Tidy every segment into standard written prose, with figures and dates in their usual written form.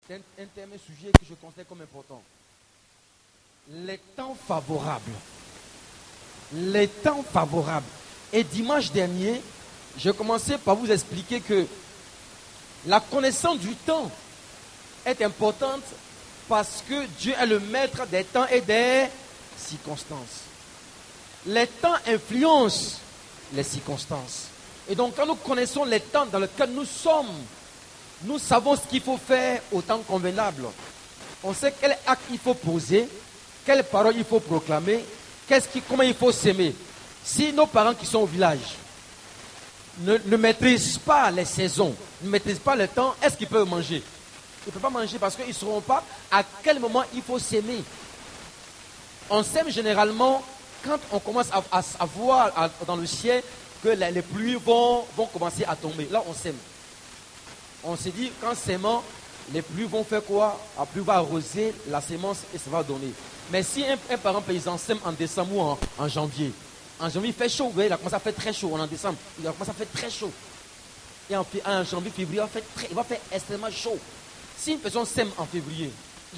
C'est un thème, un sujet que je considère comme important. Les temps favorables. Les temps favorables. Et dimanche dernier, j'ai commencé par vous expliquer que la connaissance du temps est importante parce que Dieu est le maître des temps et des circonstances. Les temps influencent les circonstances. Et donc, quand nous connaissons les temps dans lesquels nous sommes, nous savons ce qu'il faut faire au temps convenable. On sait quel acte il faut poser, quelles paroles il faut proclamer, comment il faut s'aimer. Si nos parents qui sont au village ne maîtrisent pas les saisons, ne maîtrisent pas le temps, est-ce qu'ils peuvent manger? Ils ne peuvent pas manger parce qu'ils ne sauront pas à quel moment il faut s'aimer. On s'aime généralement quand on commence à voir dans le ciel que les pluies vont commencer à tomber. Là, on s'aime. On s'est dit, qu'en s'aimant, les pluies vont faire quoi? La pluie va arroser la sémence et ça va donner. Mais si un parent paysan sème en décembre ou en janvier, il fait chaud, vous voyez, il a commencé à faire très chaud. En décembre, il a commencé à faire très chaud. Et en janvier, février, il va faire extrêmement chaud. Si une personne sème en février,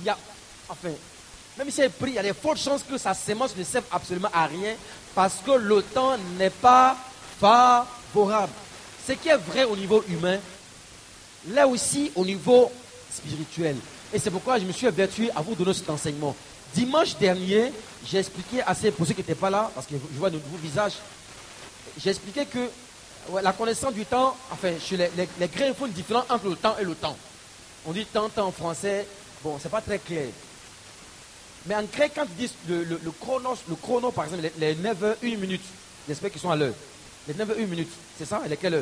même si elle prie, il y a des fortes chances que sa sémence ne serve absolument à rien parce que le temps n'est pas favorable. Ce qui est vrai au niveau humain, là aussi au niveau spirituel. Et c'est pourquoi je me suis averti à vous donner cet enseignement. Dimanche dernier, j'ai expliqué assez, pour ceux qui n'étaient pas là, parce que je vois de nouveaux visages, j'ai expliqué que la connaissance du temps, chez les Grecs, font une différence entre le temps et le temps. On dit temps en français, bon, c'est pas très clair. Mais en grec, quand ils disent le chrono, par exemple, les 9h, 1 minute, j'espère qu'ils sont à l'heure. Les 9h, 1 minute, c'est ça? Et quelle heure?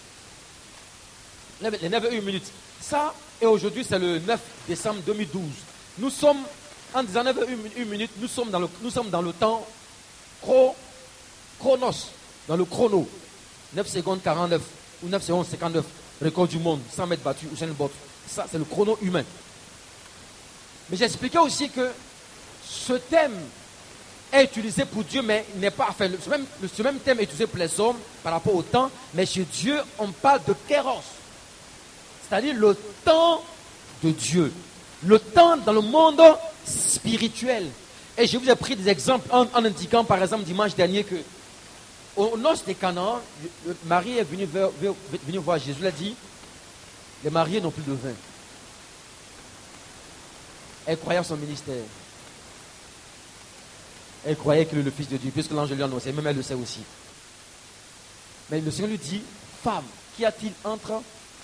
Les 9h, 1 minute. Ça, et aujourd'hui, c'est le 9 décembre 2012. Nous sommes, en disant 9h, 1 minute, nous sommes dans le temps chronos, dans le chrono. 9 secondes 49, ou 9 secondes 59, record du monde, 100 mètres battus, ou 100 bot. Ça, c'est le chrono humain. Mais j'expliquais aussi que ce thème est utilisé pour Dieu, mais n'est pas. Ce même thème est utilisé pour les hommes par rapport au temps, mais chez Dieu, on parle de kéros. C'est-à-dire le temps de Dieu. Le temps dans le monde spirituel. Et je vous ai pris des exemples en indiquant, par exemple, dimanche dernier, que aux noces de Canaan, Marie est venue voir Jésus. Elle a dit, les mariés n'ont plus de vin. Elle croyait à son ministère. Elle croyait qu'il est le Fils de Dieu, puisque l'ange lui a annoncé, même elle le sait aussi. Mais le Seigneur lui dit, femme, qu'y a-t-il entre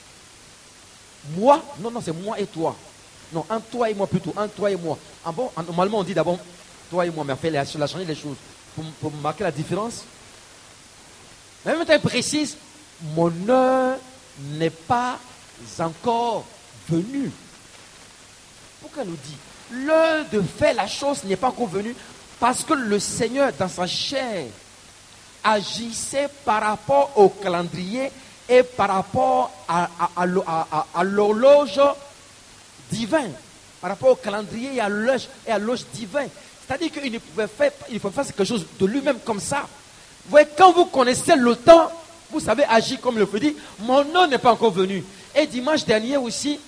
moi? Non, c'est moi et toi. Non, entre toi et moi plutôt, entre toi et moi. Normalement, on dit d'abord toi et moi, mais elle a changé les choses pour marquer la différence. Mais même elle précise, mon heure n'est pas encore venue. Pourquoi elle nous dit? L'heure de faire la chose n'est pas encore venue parce que le Seigneur, dans sa chair, agissait par rapport au calendrier et par rapport à l'horloge divine. Par rapport au calendrier et à l'horloge divine. C'est-à-dire qu'il ne pouvait faire quelque chose de lui-même comme ça. Vous voyez, quand vous connaissez le temps, vous savez agir comme le feu dit. Mon heure n'est pas encore venu. Et dimanche dernier aussi,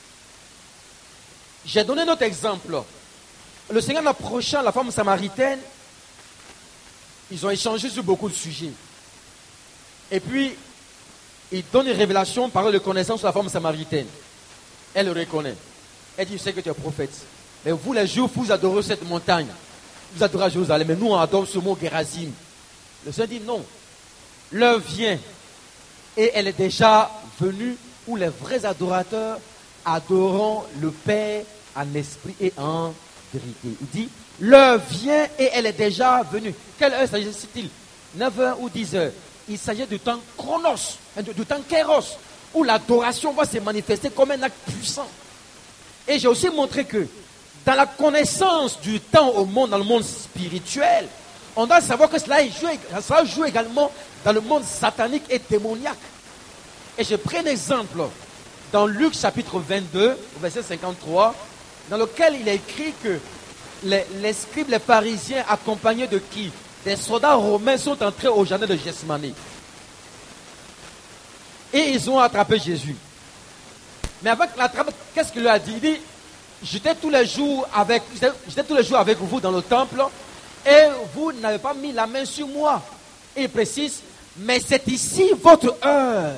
j'ai donné notre exemple. Le Seigneur approchant la femme samaritaine, ils ont échangé sur beaucoup de sujets. Et puis, il donne une révélation par de connaissance sur la femme samaritaine. Elle le reconnaît. Elle dit, je sais que tu es prophète. Mais vous, les Juifs, vous adorez cette montagne. Vous adorez Jérusalem. Mais nous, on adore ce mot Gérazim. Le Seigneur dit, non. L'heure vient. Et elle est déjà venue où les vrais adorateurs adoreront le Père en esprit et en vérité. Il dit, l'heure vient et elle est déjà venue. Quelle heure s'agit-il? 9h ou 10h? Il s'agit du temps chronos, du temps kéros, où l'adoration va se manifester comme un acte puissant. Et j'ai aussi montré que dans la connaissance du temps dans le monde spirituel, on doit savoir que cela joue également dans le monde satanique et démoniaque. Et j'ai pris un exemple dans Luc chapitre 22, verset 53, dans lequel il est écrit que les scribes, les pharisiens, accompagnés de qui? Des soldats romains sont entrés au jardin de Gethsémani. Et ils ont attrapé Jésus. Mais avec la trappe, qu'est-ce qu'il lui a dit? Il dit, j'étais tous les jours avec vous dans le temple et vous n'avez pas mis la main sur moi. Et il précise, mais c'est ici votre heure.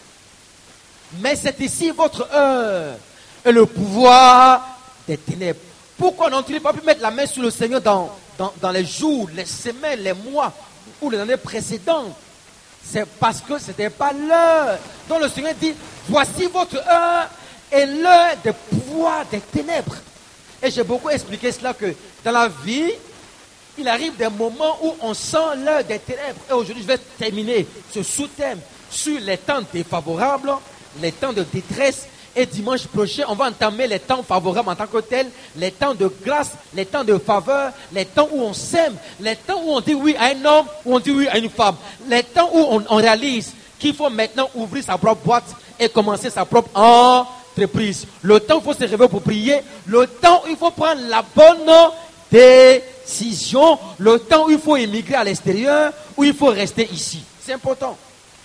Mais c'est ici votre heure. Et le pouvoir des ténèbres. Pourquoi n'ont-ils pas pu mettre la main sur le Seigneur dans les jours, les semaines, les mois ou les années précédentes? C'est parce que ce n'était pas l'heure. Donc le Seigneur dit, voici votre heure et l'heure des pouvoirs des ténèbres. Et j'ai beaucoup expliqué cela que dans la vie, il arrive des moments où on sent l'heure des ténèbres. Et aujourd'hui, je vais terminer ce sous-thème sur les temps défavorables, les temps de détresse. Et dimanche prochain, on va entamer les temps favorables en tant que tels, les temps de grâce, les temps de faveur, les temps où on s'aime, les temps où on dit oui à un homme, où on dit oui à une femme, les temps où on réalise qu'il faut maintenant ouvrir sa propre boîte et commencer sa propre entreprise. Le temps où il faut se réveiller pour prier, le temps où il faut prendre la bonne décision, le temps où il faut émigrer à l'extérieur, où il faut rester ici. C'est important.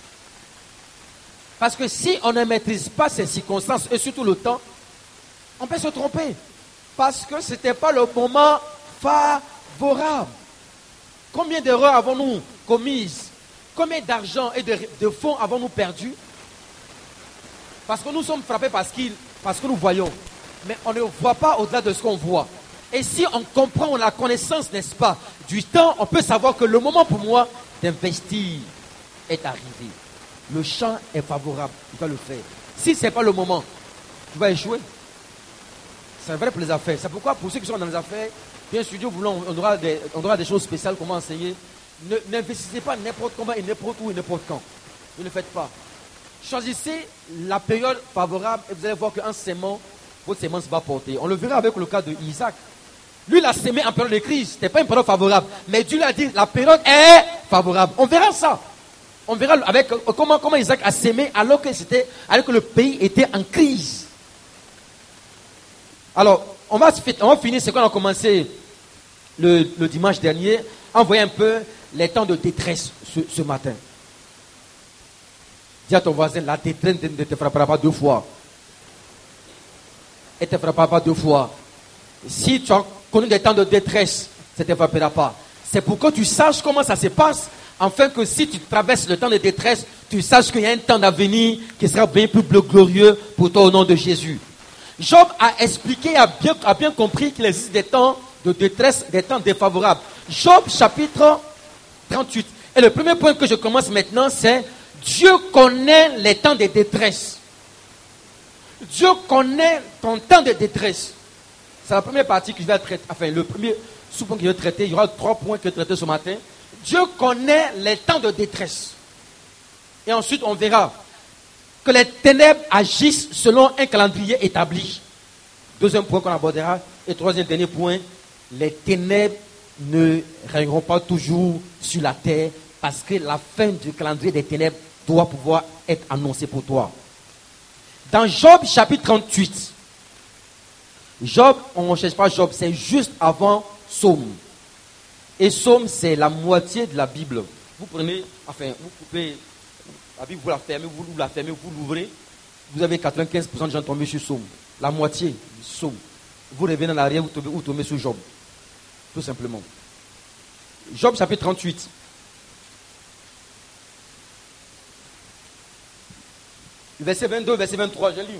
Parce que si on ne maîtrise pas ces circonstances et surtout le temps, on peut se tromper. Parce que ce n'était pas le moment favorable. Combien d'erreurs avons-nous commises? Combien d'argent et de fonds avons-nous perdu? Parce que nous sommes frappés parce que nous voyons. Mais on ne voit pas au-delà de ce qu'on voit. Et si on comprend, on a la connaissance, n'est-ce pas, du temps, on peut savoir que le moment pour moi d'investir est arrivé. Le champ est favorable, tu dois le faire. Si ce n'est pas le moment, tu vas échouer. C'est vrai pour les affaires. C'est pourquoi pour ceux qui sont dans les affaires, bien sûr, Dieu voulant, on aura des choses spéciales, comment enseigner. N'investissez pas n'importe comment et n'importe où et n'importe quand. Ne le faites pas. Choisissez la période favorable et vous allez voir qu'en sémant, votre sémence va porter. On le verra avec le cas de Isaac. Lui, il a sémé en période de crise. Ce n'était pas une période favorable. Mais Dieu lui a dit, la période est favorable. On verra ça. On verra avec comment Isaac a sémé alors que le pays était en crise. Alors, on va finir ce qu'on a commencé le dimanche dernier, en voyant un peu les temps de détresse ce matin. Dis à ton voisin, la détresse ne te frappera pas deux fois. Elle ne te frappera pas deux fois. Si tu as connu des temps de détresse, ça ne te frappera pas. C'est pour que tu saches comment ça se passe, afin que si tu traverses le temps de détresse, tu saches qu'il y a un temps d'avenir qui sera bien plus glorieux pour toi au nom de Jésus. Job a expliqué, a bien compris qu'il existe des temps de détresse, des temps défavorables. Job chapitre 38. Et le premier point que je commence maintenant, c'est Dieu connaît les temps de détresse. Dieu connaît ton temps de détresse. C'est la première partie que je vais traiter. Enfin, le premier sous-point que je vais traiter. Il y aura 3 points que je vais traiter ce matin. Dieu connaît les temps de détresse. Et ensuite, on verra que les ténèbres agissent selon un calendrier établi. Deuxième point qu'on abordera. Et troisième dernier point, les ténèbres ne règneront pas toujours sur la terre parce que la fin du calendrier des ténèbres doit pouvoir être annoncée pour toi. Dans Job chapitre 38, Job, on ne cherche pas Job, c'est juste avant Psaume. Et Psaume, c'est la moitié de la Bible. Vous prenez, vous coupez la Bible, vous la fermez, vous l'ouvrez. Vous avez 95% de gens tombés sur Psaume. La moitié du Psaume. Vous revenez en arrière, vous tombez sur Job. Tout simplement. Job chapitre 38. Verset 22, verset 23, je lis.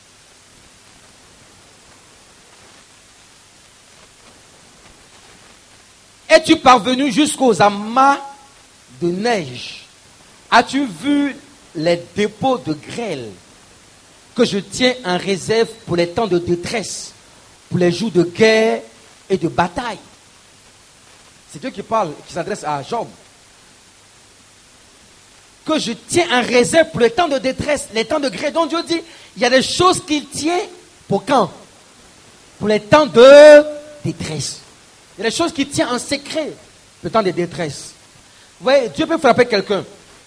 Es-tu parvenu jusqu'aux amas de neige? As-tu vu les dépôts de grêle que je tiens en réserve pour les temps de détresse, pour les jours de guerre et de bataille? C'est Dieu qui parle, qui s'adresse à Job. Que je tiens en réserve pour les temps de détresse, les temps de grêle. Donc Dieu dit, il y a des choses qu'il tient pour quand? Pour les temps de détresse. Il y a des choses qu'il tient en secret, le temps de détresse. Vous voyez, Dieu peut frapper quelqu'un.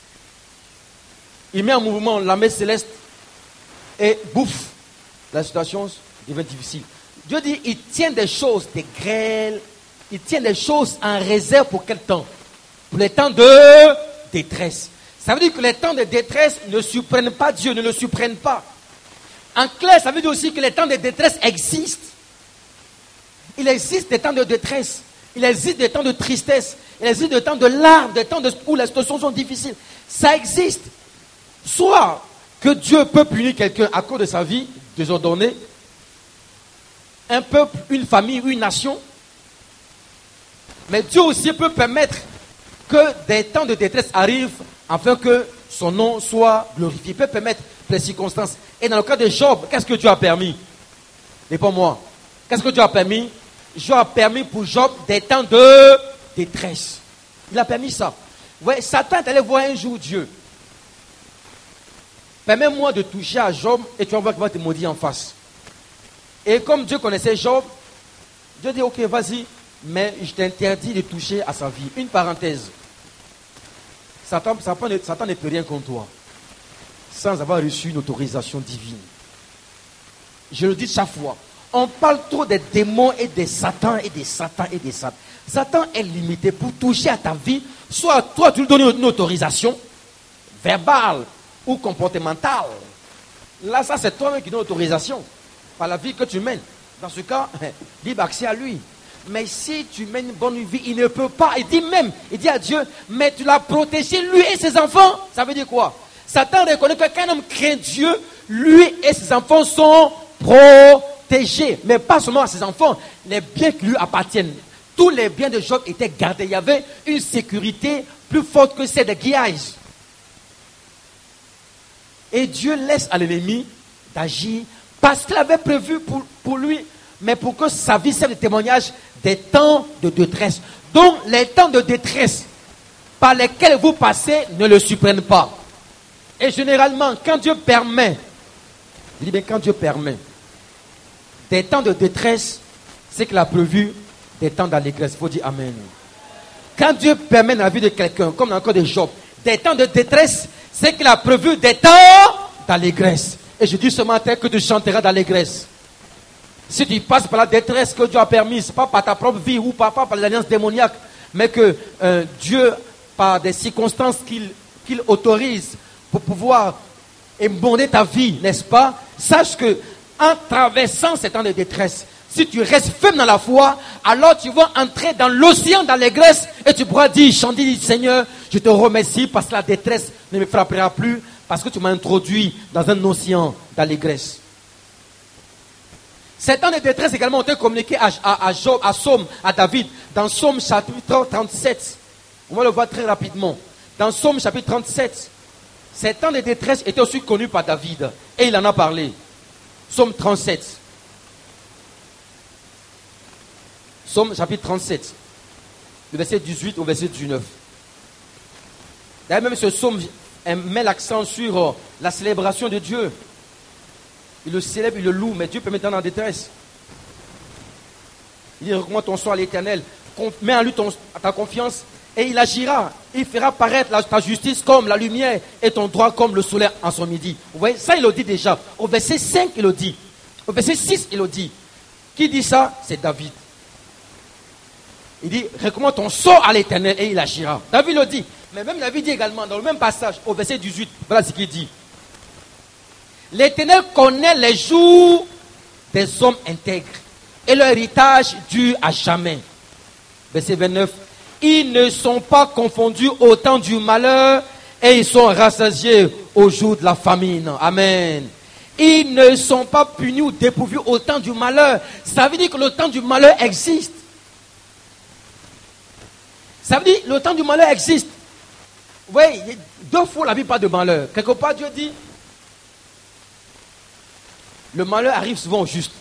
Il met en mouvement l'armée céleste et bouffe. La situation devient difficile. Dieu dit, il tient des choses, des grêles, il tient des choses en réserve pour quel temps? Pour les temps de détresse. Ça veut dire que les temps de détresse ne surprennent pas Dieu, ne le surprennent pas. En clair, ça veut dire aussi que les temps de détresse existent. Il existe des temps de détresse. Il existe des temps de tristesse. Il existe des temps de larmes, des temps où les situations sont difficiles. Ça existe. Soit que Dieu peut punir quelqu'un à cause de sa vie désordonnée, un peuple, une famille, une nation. Mais Dieu aussi peut permettre que des temps de détresse arrivent afin que son nom soit glorifié. Il peut permettre les circonstances. Et dans le cas de Job, qu'est-ce que Dieu a permis? Réponds-moi. Qu'est-ce que Dieu a permis? Dieu a permis pour Job des temps de détresse. Il a permis ça. Ouais, Satan est allé voir un jour Dieu. Permets-moi de toucher à Job et tu vas voir qu'il va te maudire en face. Et comme Dieu connaissait Job, Dieu dit ok, vas-y, mais je t'interdis de toucher à sa vie. Une parenthèse. Satan ne peut rien contre toi sans avoir reçu une autorisation divine. Je le dis chaque fois. On parle trop des démons et des satans et des satans et des satans. Satan est limité pour toucher à ta vie. Soit toi tu lui donnes une autorisation verbale ou comportementale. Là, ça c'est toi-même qui donne l'autorisation par la vie que tu mènes. Dans ce cas, libre accès à lui. Mais si tu mènes une bonne vie, il ne peut pas. Il dit à Dieu, mais tu l'as protégé, lui et ses enfants. Ça veut dire quoi? Satan reconnaît que quand un homme craint Dieu, lui et ses enfants sont protégés. Mais pas seulement à ses enfants, les biens qui lui appartiennent. Tous les biens de Job étaient gardés. Il y avait une sécurité plus forte que celle de Géhazi. Et Dieu laisse à l'ennemi d'agir parce qu'il avait prévu pour lui, mais pour que sa vie serve de témoignage des temps de détresse. Donc les temps de détresse par lesquels vous passez ne le surprennent pas. Et généralement, quand Dieu permet, je dis bien quand Dieu permet des temps de détresse, c'est qu'il a prévu des temps d'allégresse. Il faut dire Amen. Quand Dieu permet dans la vie de quelqu'un, comme dans le cas de Job, des temps de détresse, c'est qu'il a prévu des temps d'allégresse. Et je dis ce matin que tu chanteras d'allégresse. Si tu passes par la détresse que Dieu a permise, pas par ta propre vie ou pas par les alliances démoniaques, mais que Dieu, par des circonstances qu'il autorise pour pouvoir émonder ta vie, n'est-ce pas? Sache que en traversant ces temps de détresse, si tu restes ferme dans la foi, alors tu vas entrer dans l'océan d'allégresse et tu pourras dire, chanter, Seigneur, je te remercie parce que la détresse ne me frappera plus, parce que tu m'as introduit dans un océan d'allégresse. Ces temps de détresse également ont été communiqués à Job, à Psaume, à David, dans Psaume chapitre 37. On va le voir très rapidement. Dans Psaume chapitre 37, ces temps de détresse étaient aussi connus par David. Et il en a parlé. Psaume 37. Psaume chapitre 37. Le verset 18 au verset 19. D'ailleurs, même ce psaume met l'accent sur la célébration de Dieu. Il le célèbre, il le loue, mais Dieu peut mettre en détresse. Il dit, recommande ton sort à l'Éternel, mets en lui ta confiance, et il agira. Il fera paraître ta justice comme la lumière et ton droit comme le soleil en son midi. Vous voyez, ça il le dit déjà. Au verset 5, il le dit. Au verset 6, il le dit. Qui dit ça? C'est David. Il dit, recommande ton sort à l'Éternel et il agira. David le dit. Mais même David dit également, dans le même passage, au verset 18, voilà ce qu'il dit. L'Éternel connaît les jours des hommes intègres et leur héritage dure à jamais. Verset 29. Ils ne sont pas confondus au temps du malheur et ils sont rassasiés au jour de la famine. Amen. Ils ne sont pas punis ou dépourvus au temps du malheur. Ça veut dire que le temps du malheur existe. Ça veut dire que le temps du malheur existe. Vous voyez, deux fois la Bible parle de malheur. Quelque part Dieu dit, le malheur arrive souvent au juste.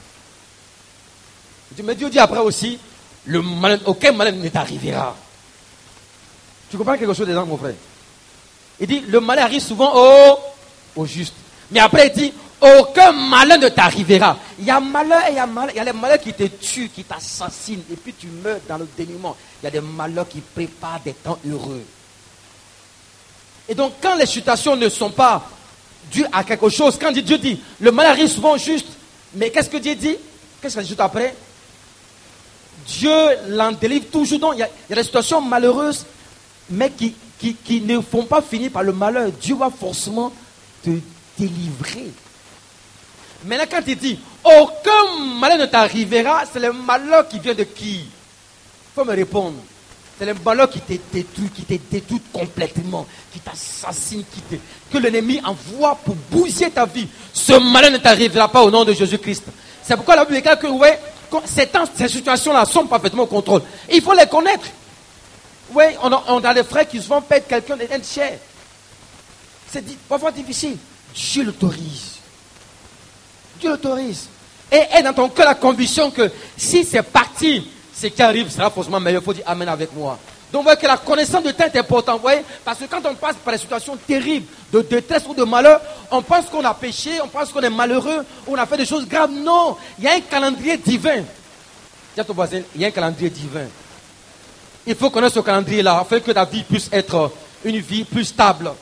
Mais Dieu dit après aussi, aucun malheur ne t'arrivera. Tu comprends quelque chose dedans, mon frère? Il dit, le malheur arrive souvent au juste. Mais après, il dit, aucun malheur ne t'arrivera. Il y a malheur et il y a malheur. Il y a les malheurs qui te tuent, qui t'assassinent, et puis tu meurs dans le dénuement. Il y a des malheurs qui préparent des temps heureux. Et donc, quand les situations ne sont pas dues à quelque chose, quand Dieu dit, le malheur arrive souvent au juste, mais qu'est-ce que Dieu dit? Qu'est-ce qu'il dit juste après? Dieu l'en délivre toujours. Donc, il y a des situations malheureuses, mais qui ne font pas finir par le malheur. Dieu va forcément te délivrer. Maintenant, quand il dit, aucun malheur ne t'arrivera, c'est le malheur qui vient de qui? Il faut me répondre. C'est le malheur qui te détruit complètement, qui t'assassine, que l'ennemi envoie pour bousiller ta vie. Ce malheur ne t'arrivera pas au nom de Jésus-Christ. C'est pourquoi la Bible déclare que ces situations-là sont parfaitement au contrôle. Il faut les connaître. Oui, on a des frères qui souvent perdent quelqu'un de cher. C'est parfois difficile. Dieu l'autorise. Dieu l'autorise. Et aie dans ton cœur la conviction que si c'est parti, ce qui arrive sera forcément meilleur. Il faut dire Amen avec moi. Donc, vous voyez que la connaissance de temps est importante. Vous voyez, parce que quand on passe par des situations terribles, de détresse ou de malheur, on pense qu'on a péché, on pense qu'on est malheureux, on a fait des choses graves. Non, il y a un calendrier divin. Dis à ton voisin, il y a un calendrier divin. Il faut connaître ce calendrier-là, afin que ta vie puisse être une vie plus stable.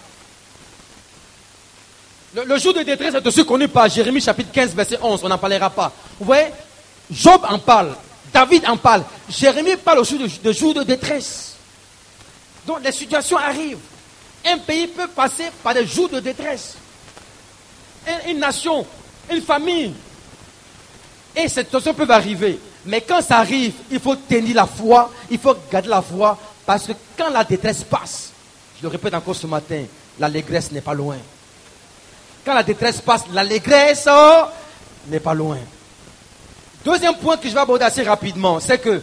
Le jour de détresse est aussi connu par Jérémie chapitre 15, verset 11. On n'en parlera pas. Vous voyez, Job en parle. David en parle. Jérémie parle aussi de jours de détresse. Donc les situations arrivent. Un pays peut passer par des jours de détresse. Une nation, une famille. Et cette situation peut arriver. Mais quand ça arrive, il faut tenir la foi. Il faut garder la foi. Parce que quand la détresse passe, je le répète encore ce matin, l'allégresse n'est pas loin. Quand la détresse passe, l'allégresse n'est pas loin. Deuxième point que je vais aborder assez rapidement, c'est que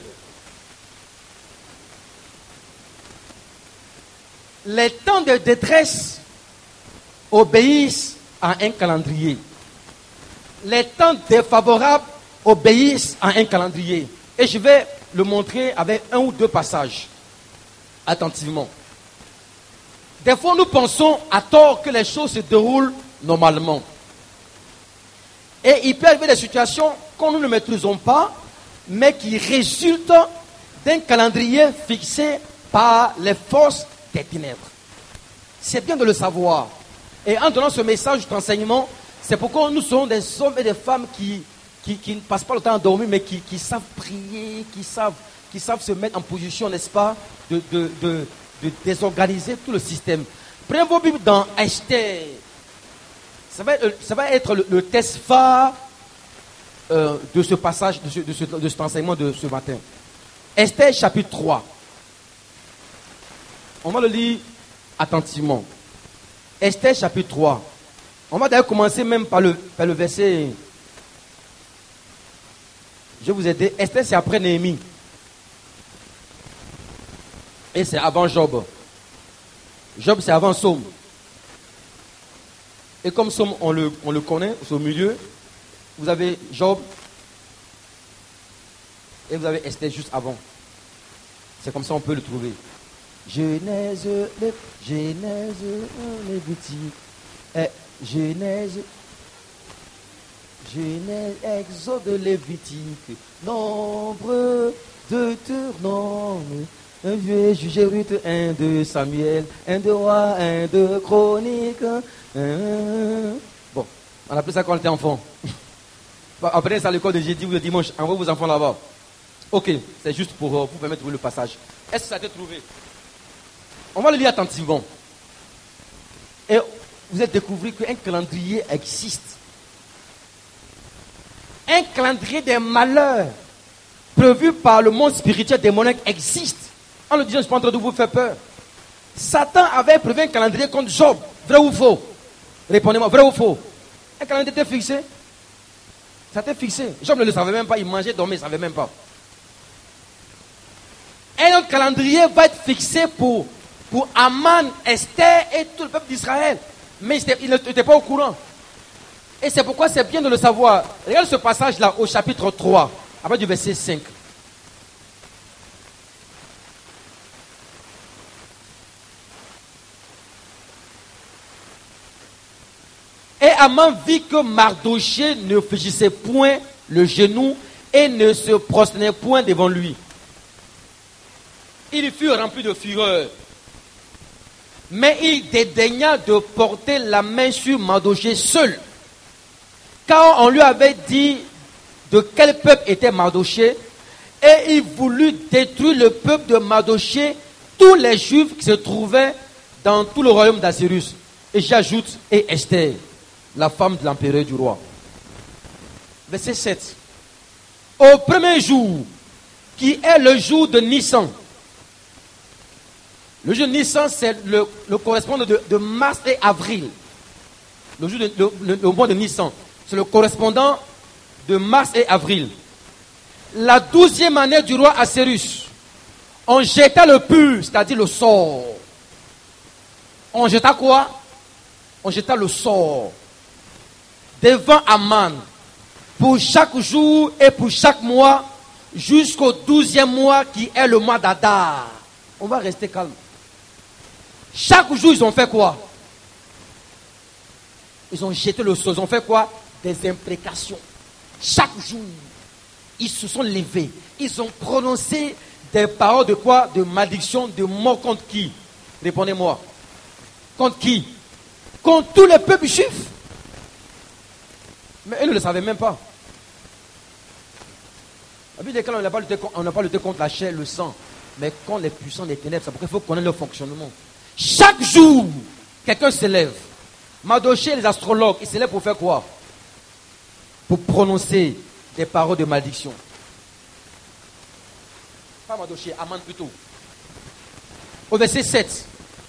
les temps de détresse obéissent à un calendrier. Les temps défavorables obéissent à un calendrier. Et je vais le montrer avec un ou deux passages. Attentivement. Des fois, nous pensons à tort que les choses se déroulent normalement. Et il peut arriver des situations que nous ne maîtrisons pas, mais qui résultent d'un calendrier fixé par les forces des ténèbres. C'est bien de le savoir. Et en donnant ce message d'enseignement, c'est pourquoi nous sommes des hommes et des femmes qui ne passent pas le temps à dormir, mais qui savent prier, qui savent se mettre en position, n'est-ce pas, de désorganiser tout le système. Prenez vos Bibles dans Esther. Ça va être le test phare de ce passage, de cet enseignement de ce matin. Esther chapitre 3. On va le lire attentivement. Esther chapitre 3. On va d'ailleurs commencer même par le verset. Je vais vous aider. Esther, c'est après Néhémie. Et c'est avant Job. Job, c'est avant Somme. Et comme Somme, on le connaît, c'est au milieu. Vous avez Job. Et vous avez Esther juste avant. C'est comme ça on peut le trouver. Genèse, Lévitique. Genèse, Exode, Lévitique. Nombre de Deutéronome. 1 vieux juge Ruth, 1 de Samuel, 1 de roi, 1 de chronique. Bon, on appelle ça quand on était enfant. Apprenez ça à l'école de jeudi ou le dimanche. Envoyez vos enfants là-bas. Ok, c'est juste pour vous permettre de trouver le passage. Est-ce que ça a été trouvé? On va le lire attentivement. Et vous allez découvrir qu'un calendrier existe. Un calendrier des malheurs prévu par le monde spirituel démoniaque existe. En le disant, je ne suis pas en train de vous faire peur. Satan avait prévu un calendrier contre Job. Vrai ou faux? Répondez-moi, vrai ou faux? Un calendrier était fixé. Ça était fixé. Job ne le savait même pas. Il mangeait, dormait, il ne savait même pas. Un autre calendrier va être fixé pour Aman, Esther et tout le peuple d'Israël. Mais il n'était pas au courant. Et c'est pourquoi c'est bien de le savoir. Regarde ce passage-là au chapitre 3, à partir du verset 5. Et Aman vit que Mardochée ne fléchissait point le genou et ne se prosternait point devant lui. Il fut rempli de fureur. Mais il dédaigna de porter la main sur Mardochée seul. Car on lui avait dit de quel peuple était Mardochée. Et il voulut détruire le peuple de Mardochée, tous les Juifs qui se trouvaient dans tout le royaume d'Assyrus. Et j'ajoute, et Esther, la femme de l'empereur du roi. Verset 7. Au premier jour, qui est le jour de Nissan. Le jour de Nissan, c'est le correspondant de mars et avril. Le mois de Nissan, c'est le correspondant de mars et avril. La 12e année du roi Assyrus, on jeta le pur, c'est-à-dire le sort. On jeta quoi? On jeta le sort devant Aman pour chaque jour et pour chaque mois jusqu'au 12e mois qui est le mois d'Adar. On va rester calme. Chaque jour, ils ont fait quoi? Ils ont jeté le sort. Ils ont fait quoi? Des imprécations. Chaque jour, ils se sont levés. Ils ont prononcé des paroles de quoi? De malédiction, de mort contre qui? Répondez-moi. Contre qui? Contre tous les peuples juifs. Mais eux ne le savaient même pas. La Bible dit qu'on n'a pas lutté contre la chair, le sang, mais contre les puissants des ténèbres. C'est pourquoi il faut connaître leur fonctionnement. Chaque jour, quelqu'un se lève. Mardochée, les astrologues, ils se lèvent pour faire quoi? Pour prononcer des paroles de malédiction. Pas Mardochée, Aman plutôt. Au verset 7.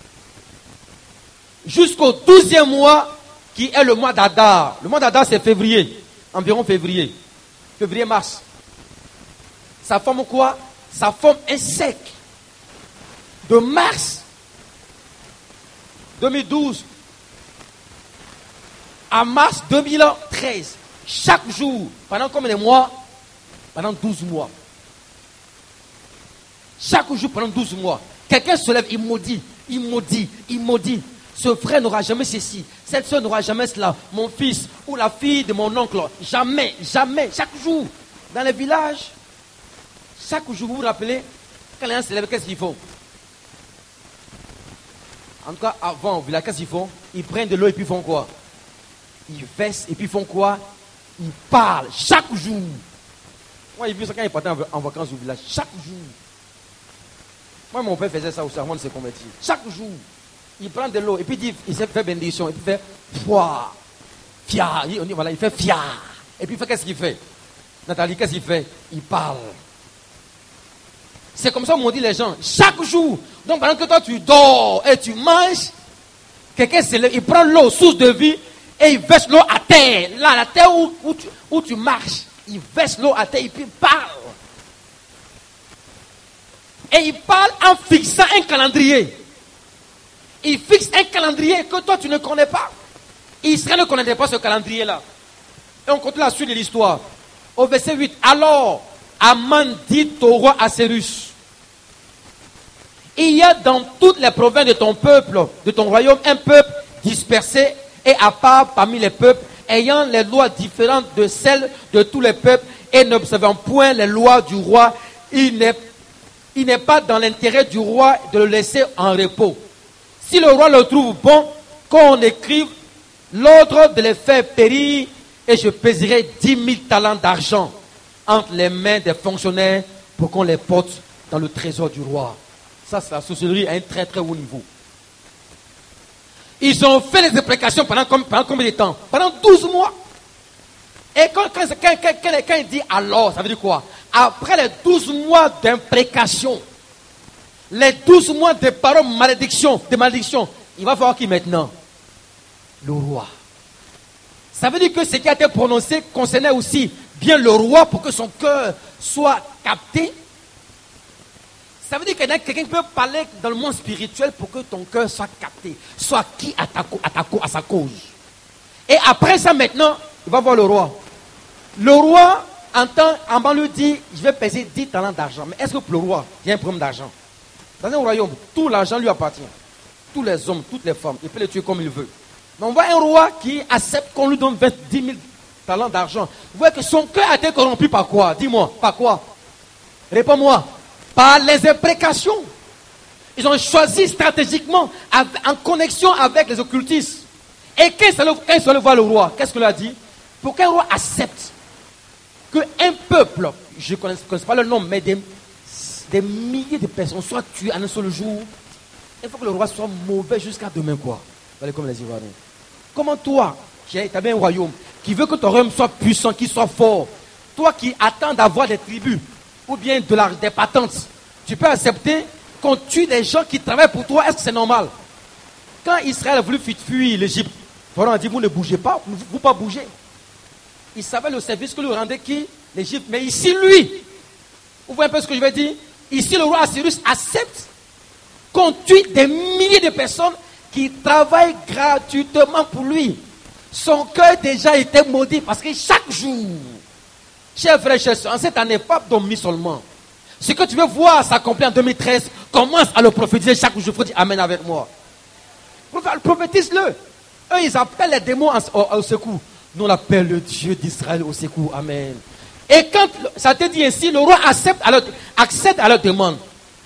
Jusqu'au 12e mois, qui est le mois d'Adar. Le mois d'Adar, c'est février. Environ février. Février-mars. Ça forme quoi? Ça forme un cercle. De mars 2012 à mars 2013. Chaque jour, pendant combien de mois? Pendant 12 mois. Chaque jour pendant 12 mois. Quelqu'un se lève, il maudit, il maudit, il maudit. Ce frère n'aura jamais ceci. Cette soeur n'aura jamais cela. Mon fils ou la fille de mon oncle. Jamais, jamais. Chaque jour. Dans les villages. Chaque jour, vous vous rappelez, quand les gens se lèvent, qu'est-ce qu'ils font? En tout cas, avant, au village, qu'est-ce qu'ils font? Ils prennent de l'eau et puis ils font quoi? Ils versent et puis ils font quoi? Ils parlent chaque jour. Moi, j'ai vu ça quand il partait en vacances au village. Chaque jour. Moi, mon père faisait ça aussi avant de se convertir. Chaque jour. Il prend de l'eau et puis il fait bénédiction. Et puis il fait foi, fia. Voilà, il fait fia. Et puis il fait qu'est-ce qu'il fait? Nathalie, qu'est-ce qu'il fait? Il parle. C'est comme ça m'ont dit les gens. Chaque jour. Donc pendant que toi tu dors et tu manges, quelqu'un se lève, il prend l'eau, source de vie, et il verse l'eau à terre. Là, la terre où tu marches. Il verse l'eau à terre et puis il parle. Et il parle en fixant un calendrier. Il fixe un calendrier que toi tu ne connais pas. Israël ne connaissait pas ce calendrier-là. Et on continue la suite de l'histoire. Au verset 8. Alors, Aman dit au roi Assyrus: il y a dans toutes les provinces de ton peuple, de ton royaume, un peuple dispersé et à part parmi les peuples, ayant les lois différentes de celles de tous les peuples et n'observant point les lois du roi. Il n'est pas dans l'intérêt du roi de le laisser en repos. Si le roi le trouve bon, qu'on écrive l'ordre de les faire périr, et je pèserai 10 000 talents d'argent entre les mains des fonctionnaires pour qu'on les porte dans le trésor du roi. Ça, c'est la sorcellerie à un très très haut niveau. Ils ont fait les imprécations pendant combien de temps? Pendant 12 mois. Et quand il dit alors, ça veut dire quoi? Après les 12 mois d'imprécation, les 12 mois de paroles de malédiction, il va falloir qui maintenant? Le roi. Ça veut dire que ce qui a été prononcé concernait aussi bien le roi pour que son cœur soit capté. Ça veut dire qu'il y a quelqu'un qui peut parler dans le monde spirituel pour que ton cœur soit capté, soit acquis à sa cause. Et après ça maintenant, il va voir le roi. Le roi entend, Aman lui dit, je vais payer 10 talents d'argent. Mais est-ce que pour le roi, il y a un problème d'argent? Dans un royaume, tout l'argent lui appartient. Tous les hommes, toutes les femmes, il peut les tuer comme il veut. Mais on voit un roi qui accepte qu'on lui donne 10 000 talents d'argent. Vous voyez que son cœur a été corrompu par quoi? Dis-moi, par quoi? Réponds-moi. Par les imprécations. Ils ont choisi stratégiquement, en connexion avec les occultistes. Et quand ils se le voient le roi, qu'est-ce qu'il a dit? Pour qu'un roi accepte qu'un peuple, je ne connais pas le nom, mais des milliers de personnes soient tuées en un seul jour, il faut que le roi soit mauvais jusqu'à demain, quoi. Allez, comme les Ivoiriens. Comment toi, qui as un royaume, qui veut que ton royaume soit puissant, qu'il soit fort, toi qui attends d'avoir des tribus ou bien des patentes, tu peux accepter qu'on tue des gens qui travaillent pour toi. Est-ce que c'est normal? Quand Israël a voulu fuir l'Égypte, Pharaon a dit, vous ne bougez pas, vous ne pas bouger. Il savait le service que lui rendait qui? L'Égypte. Mais ici, lui, vous voyez un peu ce que je vais dire? Ici, le roi Assyrus accepte qu'on tue des milliers de personnes qui travaillent gratuitement pour lui. Son cœur déjà était maudit parce que chaque jour, chers frères et chers sœurs, en cette année, pas dormi seulement. Ce que tu veux voir s'accomplir en 2013, commence à le prophétiser chaque jour. Il faut dire Amen avec moi. Prophétise-le. Eux, ils appellent les démons au secours. Nous, on appelle le Dieu d'Israël au secours. Amen. Et quand ça te dit ainsi, le roi accède à leur demande.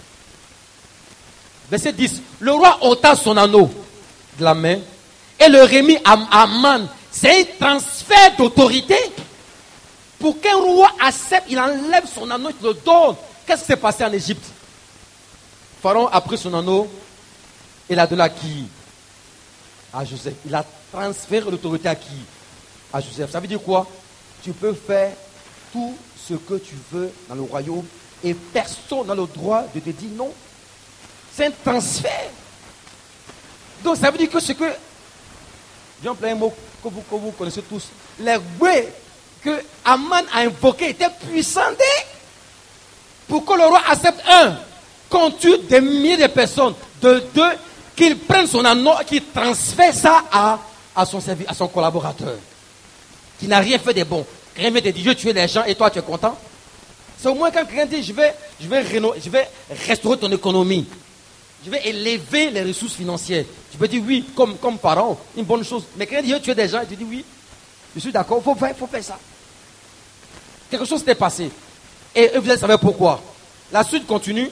Verset 10. Le roi ôta son anneau de la main et le remit à Aman. C'est un transfert d'autorité. Pour qu'un roi accepte, il enlève son anneau, il le donne. Qu'est-ce qui s'est passé en Égypte? Pharaon a pris son anneau et l'a donné à qui? À Joseph. Il a transféré l'autorité à qui? À Joseph. Ça veut dire quoi? Tu peux faire tout ce que tu veux dans le royaume et personne n'a le droit de te dire non. C'est un transfert. Donc ça veut dire que ce que, j'ai employé un mot que vous connaissez tous, les bouées que Aman a invoqué étaient puissants pour que le roi accepte qu'on tue des milliers de personnes, deux, qu'il prenne son anneau, qu'il transfère ça à son collaborateur, qui n'a rien fait de bon. Quelqu'un vient te dire, je tuer les gens et toi tu es content? C'est au moins quand quelqu'un dit, je vais restaurer ton économie. Je vais élever les ressources financières. Tu peux dire oui, comme parent, une bonne chose. Mais quelqu'un dit, je vais tuer des gens et tu dis oui, je suis d'accord, il faut faire ça. Quelque chose s'est passé. Et vous allez savoir pourquoi. La suite continue.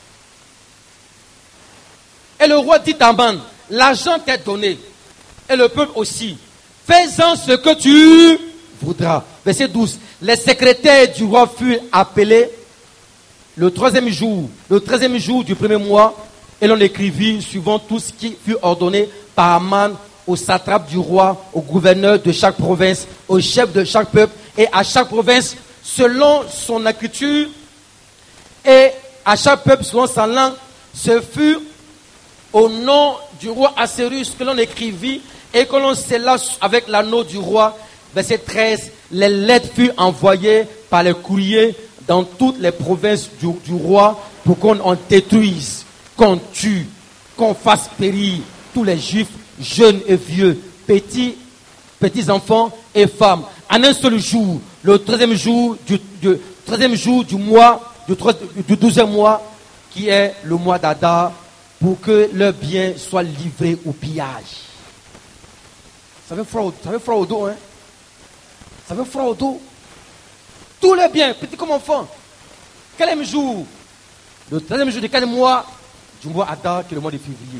Et le roi dit à Aman, l'argent t'est donné. Et le peuple aussi. Fais-en ce que tu voudras. Verset 12. Les secrétaires du roi furent appelés le 13e jour du premier mois. Et l'on écrivit suivant tout ce qui fut ordonné par Aman au satrape du roi, au gouverneur de chaque province, au chef de chaque peuple et à chaque province selon son écriture et à chaque peuple selon sa langue. Ce fut au nom du roi Assyrus que l'on écrivit et que l'on scella avec l'anneau du roi. Verset 13. Les lettres furent envoyées par les courriers dans toutes les provinces du roi pour qu'on détruise, qu'on tue, qu'on fasse périr tous les juifs, jeunes et vieux, petits enfants et femmes. En un seul jour, le 13e jour du mois, du 12e mois, qui est le mois d'Adar, pour que leurs biens soient livrés au pillage. Ça fait froid au dos, hein? Ça fait froid au dos. Tous les biens, petits comme enfants. Quel est le jour? Le 13e jour de quel mois? Du mois Adar, qui est le mois de février.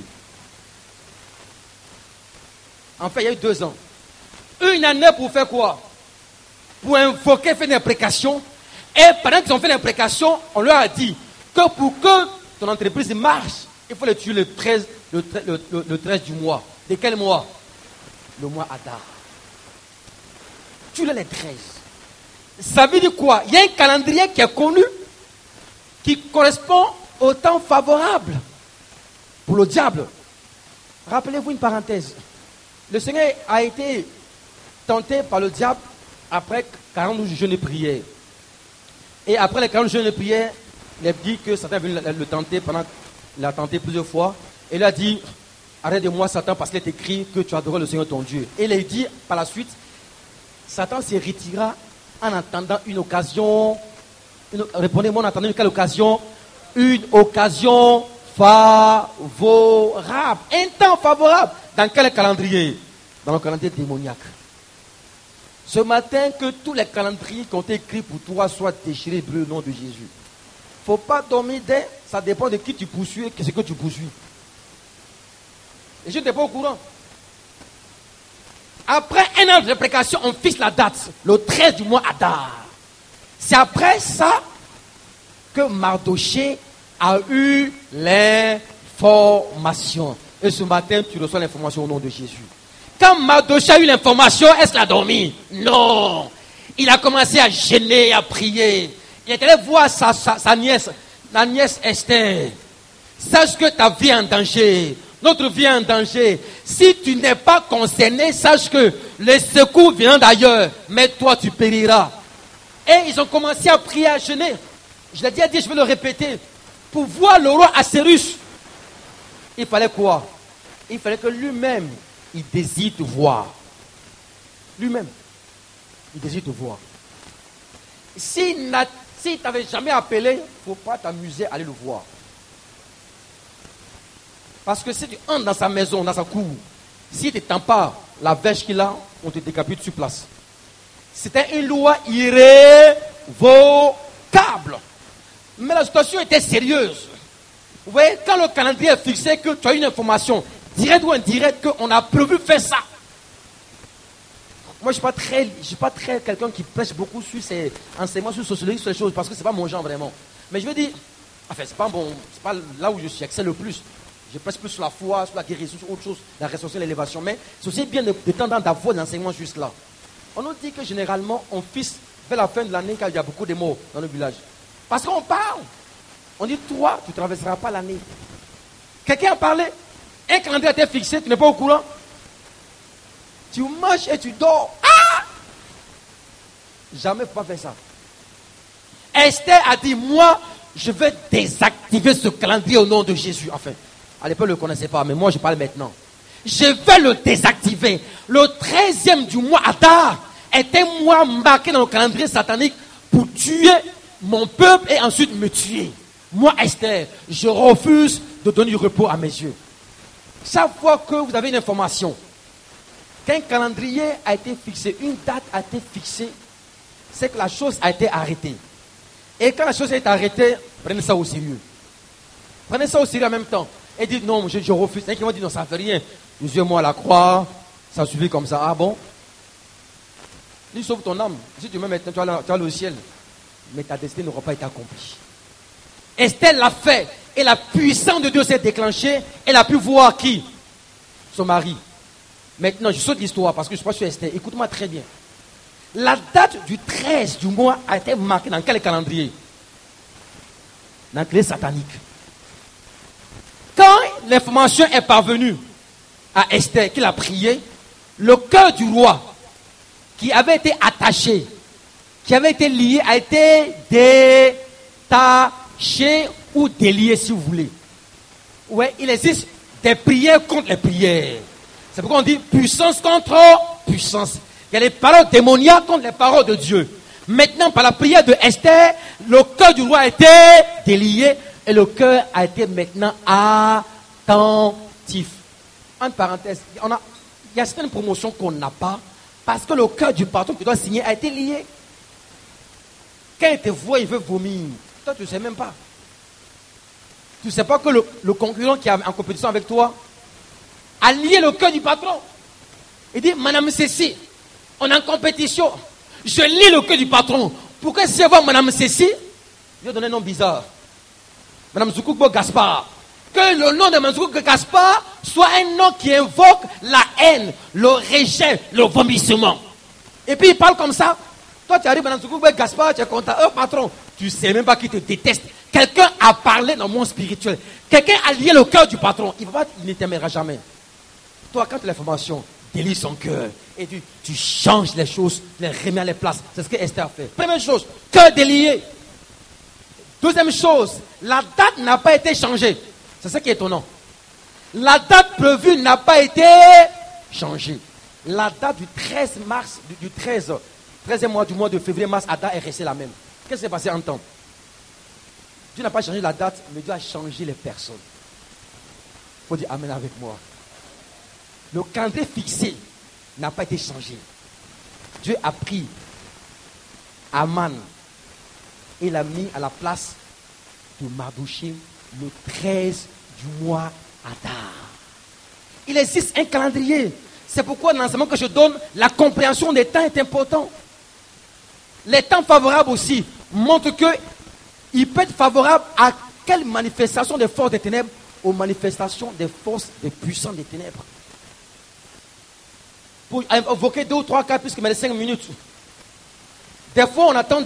En fait, il y a eu 2 ans. Une année pour faire quoi? Pour invoquer, faire une imprécation. Et pendant qu'ils ont fait l'imprécation, on leur a dit que pour que ton entreprise marche, il faut les tuer le 13 du mois. De quel mois? Le mois Adar. Tue-les les 13. Ça veut dire quoi? Il y a un calendrier qui est connu, qui correspond au temps favorable pour le diable. Rappelez-vous une parenthèse. Le Seigneur a été tenté par le diable après 40 jours de jeûne et prière. Et après les 40 jours de jeûne et prière, il a dit que Satan est venu le tenter il a tenté plusieurs fois. Et il a dit, arrête de moi Satan parce qu'il est écrit que tu adoreras le Seigneur ton Dieu. Et il a dit par la suite, Satan se retira en attendant une occasion. Répondez-moi, en attendant quelle occasion? Une occasion favorable. Un temps favorable. Dans quel calendrier? Dans le calendrier démoniaque. Ce matin, que tous les calendriers qui ont été écrits pour toi soient déchirés au nom de Jésus. Il ne faut pas dormir ça dépend de qui tu poursuis et ce que tu poursuis. Et je n'étais pas au courant. Après un an de réprécation, on fixe la date, le 13 du mois Adar. C'est après ça que Mardoché a eu l'information. Et ce matin, tu reçois l'information au nom de Jésus. Quand Mardochée a eu l'information, est-ce qu'il a dormi? Non. Il a commencé à gêner, à prier. Il est allé voir sa nièce, la nièce Esther. Sache que ta vie est en danger. Notre vie est en danger. Si tu n'es pas concerné, sache que les secours viennent d'ailleurs. Mais toi, tu périras. Et ils ont commencé à prier, à jeûner. Je l'ai déjà dit, je vais le répéter. Pour voir le roi Assyrus, il fallait quoi? Il fallait que lui-même, il désire te voir. Lui-même, il désire te voir. S'il ne t'avait jamais appelé, il ne faut pas t'amuser à aller le voir. Parce que si tu entres dans sa maison, dans sa cour, s'il ne t'entend pas la verge qu'il a, on te décapite sur place. C'était une loi irrévocable. Mais la situation était sérieuse. Vous voyez, quand le calendrier est fixé, que tu as une information, directe ou indirecte, qu'on a prévu faire ça. Moi, je ne suis pas très quelqu'un qui prêche beaucoup sur ces enseignements, sur sociologie, sur les choses, parce que ce n'est pas mon genre vraiment. Mais je veux dire, enfin, c'est pas là où je suis excelle le plus. Je prêche plus sur la foi, sur la guérison, sur autre chose, la résurrection, l'élévation. Mais c'est aussi bien de temps d'avoir des enseignements juste là. On nous dit que généralement, on fixe vers la fin de l'année quand il y a beaucoup de morts dans le village. Parce qu'on parle. On dit, toi, tu ne traverseras pas l'année. Quelqu'un a parlé. Un calendrier a été fixé, tu n'es pas au courant. Tu marches et tu dors. Ah! Jamais il ne faut pas faire ça. Esther a dit, moi, je vais désactiver ce calendrier au nom de Jésus. Enfin, à l'époque, je ne le connaissais pas, mais moi, je parle maintenant. Je vais le désactiver. Le 13e du mois Adar était un mois marqué dans le calendrier satanique pour tuer mon peuple et ensuite me tuer. Moi, Esther, je refuse de donner du repos à mes yeux. Chaque fois que vous avez une information, qu'un calendrier a été fixé, une date a été fixée, c'est que la chose a été arrêtée. Et quand la chose est arrêtée, prenez ça au sérieux. Prenez ça au sérieux en même temps. Et dites non, je refuse. Il y en a qui vont dire non, ça ne fait rien. Jésus et moi à la croix, ça suffit comme ça. Ah bon? Il sauve ton âme. Si tu mets maintenant, tu vas le ciel. Mais ta destinée n'aura pas été accomplie. Esther l'a fait. Et la puissance de Dieu s'est déclenchée. Elle a pu voir qui? Son mari. Maintenant, je saute l'histoire parce que je ne suis pas sur Esther. Écoute-moi très bien. La date du 13 du mois a été marquée dans quel calendrier? Dans le calendrier satanique. Quand l'information est parvenue à Esther, qu'il a prié, le cœur du roi, qui avait été attaché, qui avait été lié, a été détaché ou délié, si vous voulez. Ouais, il existe des prières contre les prières. C'est pourquoi on dit puissance contre puissance. Il y a les paroles démoniaques contre les paroles de Dieu. Maintenant, par la prière de Esther, le cœur du roi a été délié et le cœur a été maintenant attentif. En parenthèse, il y a certaines promotions qu'on n'a pas parce que le cœur du patron qui doit signer a été lié. Quand il te voit, il veut vomir. Toi, tu ne sais même pas. Tu ne sais pas que le concurrent qui est en compétition avec toi a lié le cœur du patron. Il dit, Madame Cécile, on est en compétition. Je lis le cœur du patron. Pourquoi si je vois Madame Cécile, je vais donner un nom bizarre. Madame Zoukoubo Gaspard. Que le nom de Madame Zoukoubo Gaspard soit un nom qui invoque la haine, le rejet, le vomissement. Et puis il parle comme ça. Toi tu arrives Madame Zoukoubo Gaspard, tu es content. Patron, tu ne sais même pas qui te déteste. Quelqu'un a parlé dans le monde spirituel. Quelqu'un a lié le cœur du patron. Il ne t'aimera jamais. Toi, quand tu as l'information, délie son cœur. Et tu changes les choses, les remets à les places. C'est ce que Esther a fait. Première chose, cœur délié. Deuxième chose, la date n'a pas été changée. C'est ça qui est étonnant. La date prévue n'a pas été changée. La date du 13 mars, du 13e mois du mois de février-mars, Ada est restée la même. Qu'est-ce qui s'est passé en temps? Dieu n'a pas changé la date, mais Dieu a changé les personnes. Il faut dire Amen avec moi. Le calendrier fixé n'a pas été changé. Dieu a pris Aman et l'a mis à la place de Mardochée le 13 du mois Adar. Il existe un calendrier. C'est pourquoi dans l'enseignement que je donne, la compréhension des temps est importante. Les temps favorables aussi montrent qu'il peut être favorable à quelle manifestation des forces des ténèbres? Aux manifestations des forces des puissants des ténèbres. pour invoquer 2 ou 3 cas plus que mes 5 minutes. Des fois, on entend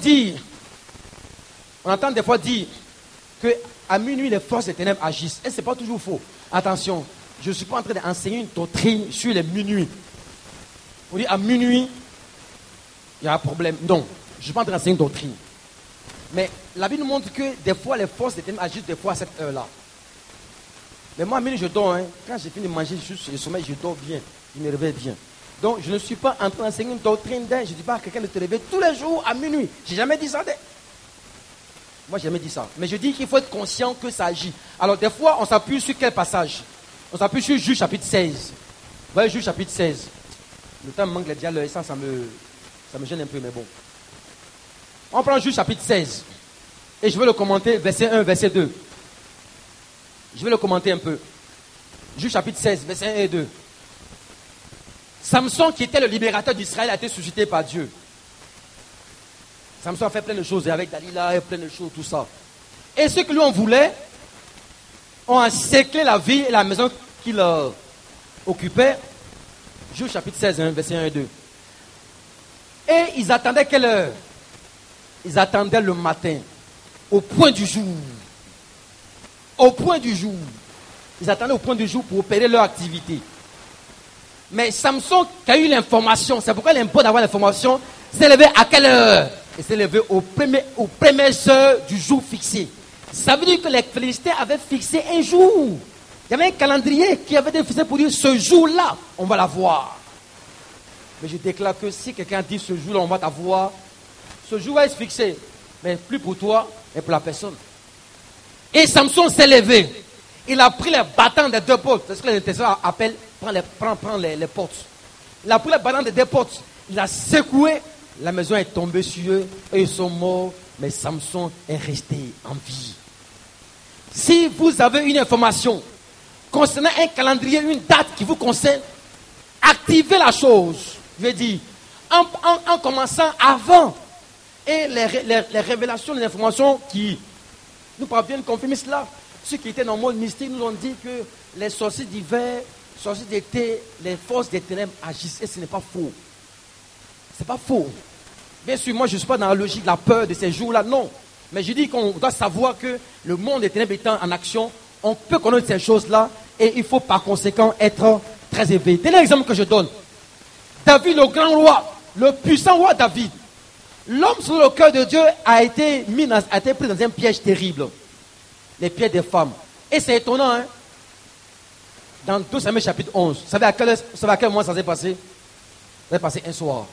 des fois dire qu'à minuit, les forces des ténèbres agissent. Et ce n'est pas toujours faux. Attention, je ne suis pas en train d'enseigner une doctrine sur les minuits. Vous dites à minuit, il y a un problème. Non, je ne suis pas en train d'enseigner une doctrine. Mais la Bible nous montre que des fois, les forces des ténèbres agissent des fois à cette heure-là. Mais moi, à minuit, je dors. Quand j'ai fini de manger, je sommeil, je dors bien. Je me réveille bien. Donc, je ne suis pas en train d'enseigner une doctrine je ne dis pas à quelqu'un de te réveiller tous les jours à minuit. Je n'ai jamais dit ça. Moi, je n'ai jamais dit ça. Mais je dis qu'il faut être conscient que ça agit. Alors, des fois, on s'appuie sur quel passage? On s'appuie sur Juge chapitre 16. Vous voyez, Juge chapitre 16. Le temps me manque déjà, ça me gêne un peu, mais bon. On prend Juge chapitre 16. Et je vais le commenter, verset 1, verset 2. Je vais le commenter un peu. Juge chapitre 16, verset 1 et 2. Samson, qui était le libérateur d'Israël, a été suscité par Dieu. Samson a fait plein de choses, et avec Dalila, et plein de choses, tout ça. Et ceux qui lui en voulaient, ont encerclé la ville et la maison qu'il occupait. Juge chapitre 16, verset 1 et 2. Et ils attendaient quelle heure? Ils attendaient le matin, au point du jour. Au point du jour. Ils attendaient au point du jour pour opérer leur activité. Mais Samson, qui a eu l'information, c'est pourquoi il est important d'avoir l'information, s'est levé à quelle heure? Il s'est levé aux premières heures du jour fixé. Ça veut dire que les Philistins avaient fixé un jour. Il y avait un calendrier qui avait été fixé pour dire ce jour-là, on va la voir. Mais je déclare que si quelqu'un dit ce jour-là, on va t'avoir, ce jour va être fixé. Mais plus pour toi, mais pour la personne. Et Samson s'est levé. Il a pris les battants des 2 portes. C'est ce que les intercesseurs appellent prends les portes. Il a pris les battants des 2 portes. Il a secoué. La maison est tombée sur eux. Et ils sont morts. Mais Samson est resté en vie. Si vous avez une information concernant un calendrier, une date qui vous concerne, activez la chose. Je veux dire, en commençant avant. Et les révélations, les informations qui nous parviennent confirmer cela. Ceux qui étaient dans le monde mystique nous ont dit que les sorciers d'hiver, sorciers d'été, les forces des ténèbres agissent. Et ce n'est pas faux. Ce n'est pas faux. Bien sûr, moi je ne suis pas dans la logique de la peur de ces jours-là, non. Mais je dis qu'on doit savoir que le monde des ténèbres étant en action, on peut connaître ces choses-là et il faut par conséquent être très éveillé. Tenez l'exemple que je donne. David, le grand roi, le puissant roi David, l'homme sur le cœur de Dieu a été pris dans un piège terrible. Les pièges des femmes. Et c'est étonnant, hein. Dans 2 Samuel chapitre 11, vous savez à quel moment ça s'est passé? Ça s'est passé un soir.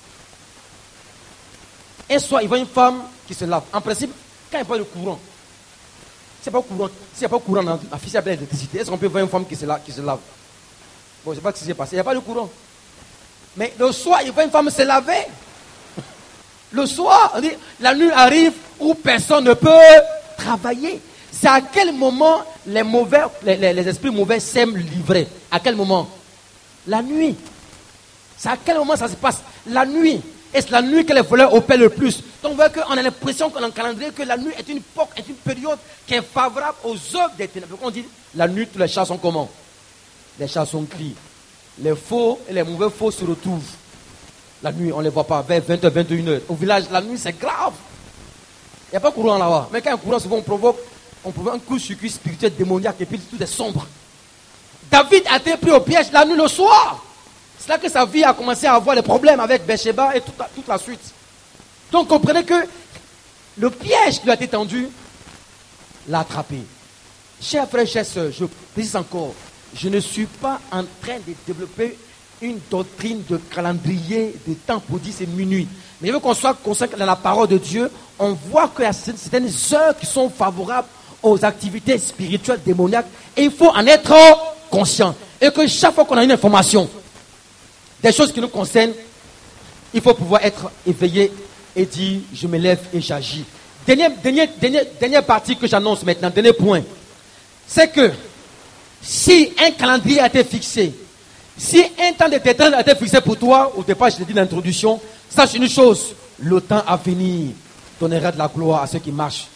Un soir, il voit une femme qui se lave. En principe, quand il n'y a pas de courant, s'il n'y a pas de courant dans la ficelle de l'électricité, est-ce qu'on peut voir une femme qui se lave? Bon, je ne sais pas ce qui s'est passé. Il n'y a pas de courant. Mais le soir, il voit une femme se laver. Le soir, on dit, la nuit arrive où personne ne peut travailler. C'est à quel moment les esprits mauvais s'aiment livrer? À quel moment? La nuit. C'est à quel moment ça se passe? La nuit. Et c'est la nuit que les voleurs opèrent le plus. Donc on voit qu'on a l'impression qu'on a un calendrier que la nuit est une époque, est une période qui est favorable aux œuvres des ténèbres. Donc on dit, la nuit, tous les chats sont comment? Les chats sont gris. Les faux et les mauvais faux se retrouvent. La nuit, on ne les voit pas, vers 20h, 21h. Au village, la nuit, c'est grave. Il n'y a pas de courant là-bas. Mais quand il y a un courant, souvent on provoque un coup-circuit spirituel démoniaque et puis tout est sombre. David a été pris au piège la nuit le soir. C'est là que sa vie a commencé à avoir des problèmes avec Bathsheba et toute la suite. Donc comprenez que le piège qui lui a été tendu l'a attrapé. Chers frères, chères sœurs, je précise encore, je ne suis pas en train de développer une doctrine de calendrier de temps pour dire c'est minuit. Mais je veux qu'on soit conscient que dans la parole de Dieu, on voit qu'il y a certaines heures qui sont favorables aux activités spirituelles démoniaques et il faut en être conscient. Et que chaque fois qu'on a une information, des choses qui nous concernent, il faut pouvoir être éveillé et dire je me lève et j'agis. Dernière partie que j'annonce maintenant, dernier point, c'est que si un calendrier a été fixé, si un temps de détente a été fixé pour toi, au départ je l'ai dit dans l'introduction, sache une chose, le temps à venir donnera de la gloire à ceux qui marchent.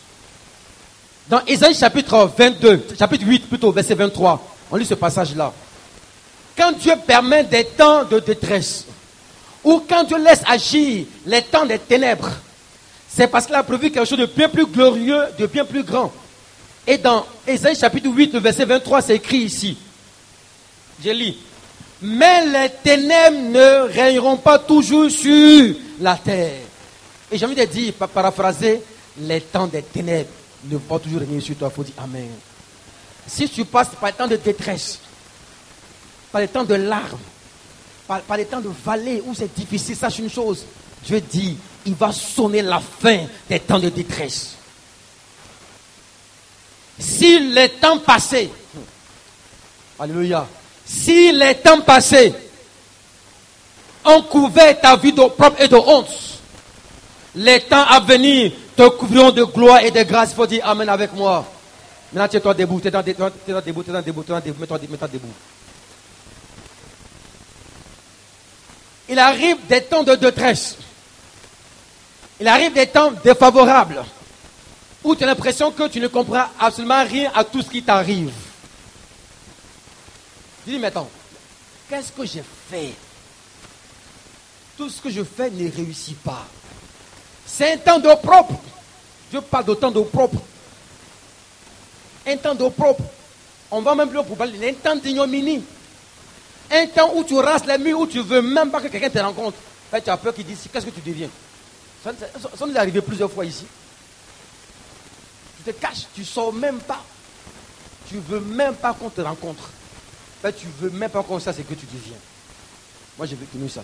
Dans Ésaïe chapitre 8 plutôt, verset 23, on lit ce passage-là. Quand Dieu permet des temps de détresse, ou quand Dieu laisse agir les temps des ténèbres, c'est parce qu'il a prévu quelque chose de bien plus glorieux, de bien plus grand. Et dans Ésaïe chapitre 8, le verset 23, c'est écrit ici. Je lis. Mais les ténèbres ne régneront pas toujours sur la terre. Et j'ai envie de dire, paraphraser, les temps des ténèbres ne vont pas toujours régner sur toi. Il faut dire Amen. Si tu passes par les temps de détresse, par les temps de larmes, par les temps de vallée où c'est difficile, sache une chose. Dieu dit, il va sonner la fin des temps de détresse. Si les temps passés, alléluia, si les temps passés ont couvert ta vie d'opprobre et de honte, les temps à venir te couvriront de gloire et de grâce. Il faut dire Amen avec moi. Maintenant, tiens-toi debout, mets-toi debout. Il arrive des temps de détresse. Il arrive des temps défavorables où tu as l'impression que tu ne comprends absolument rien à tout ce qui t'arrive. Dis maintenant, qu'est-ce que j'ai fait? Tout ce que je fais ne réussit pas. C'est un temps d'opprobre. Dieu parle de temps d'opprobre. Un temps d'opprobre. On va même plus pour parler d'un temps d'ignominie. Un temps où tu rases les murs, où tu ne veux même pas que quelqu'un te rencontre. Là, tu as peur qu'il dise, qu'est-ce que tu deviens? Ça nous est arrivé plusieurs fois ici. Tu te caches, tu ne sors même pas. Tu ne veux même pas qu'on te rencontre. Là, tu ne veux même pas qu'on sache ce que tu deviens. Moi, j'ai vécu ça.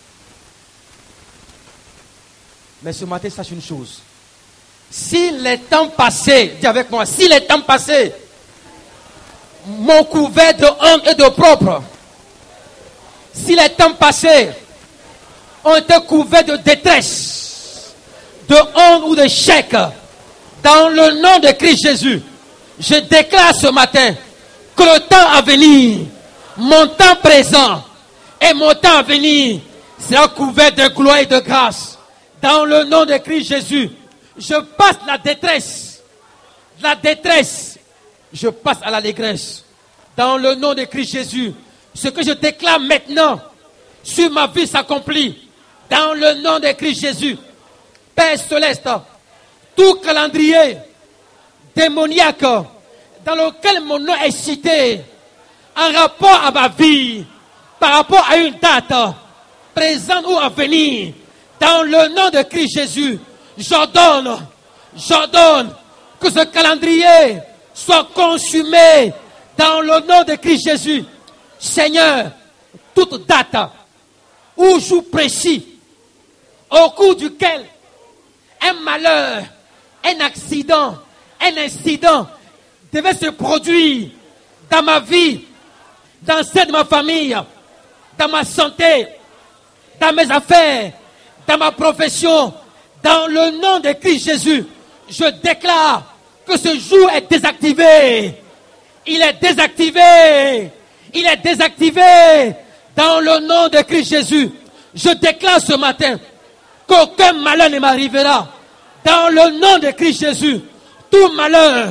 Mais ce matin, sache une chose. Si les temps passés, dis avec moi, si les temps passés m'ont couvert de honte et de propre, si les temps passés ont été couverts de détresse, de honte ou de chèque, dans le nom de Christ Jésus, je déclare ce matin que le temps à venir, mon temps présent et mon temps à venir sera couvert de gloire et de grâce. Dans le nom de Christ Jésus, je passe la détresse, je passe à l'allégresse. Dans le nom de Christ Jésus, ce que je déclare maintenant sur ma vie s'accomplit. Dans le nom de Christ Jésus, Père Céleste, tout calendrier démoniaque dans lequel mon nom est cité, en rapport à ma vie, par rapport à une date présente ou à venir, dans le nom de Christ Jésus, j'ordonne que ce calendrier soit consumé dans le nom de Christ Jésus. Seigneur, toute date ou jour précis au cours duquel un malheur, un accident, un incident devait se produire dans ma vie, dans celle de ma famille, dans ma santé, dans mes affaires, dans ma profession, dans le nom de Christ Jésus, je déclare que ce jour est désactivé. Il est désactivé. Il est désactivé dans le nom de Christ Jésus. Je déclare ce matin qu'aucun malheur ne m'arrivera. Dans le nom de Christ Jésus, tout malheur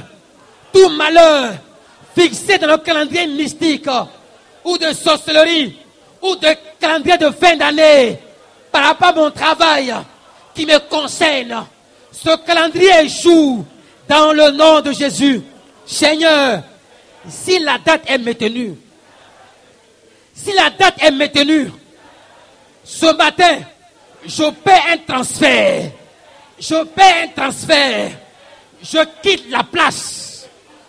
fixé dans le calendrier mystique ou de sorcellerie ou de calendrier de fin d'année par rapport à mon travail qui me concerne, ce calendrier échoue dans le nom de Jésus. Seigneur, si la date est maintenue, ce matin, je paie un transfert. Je quitte la place.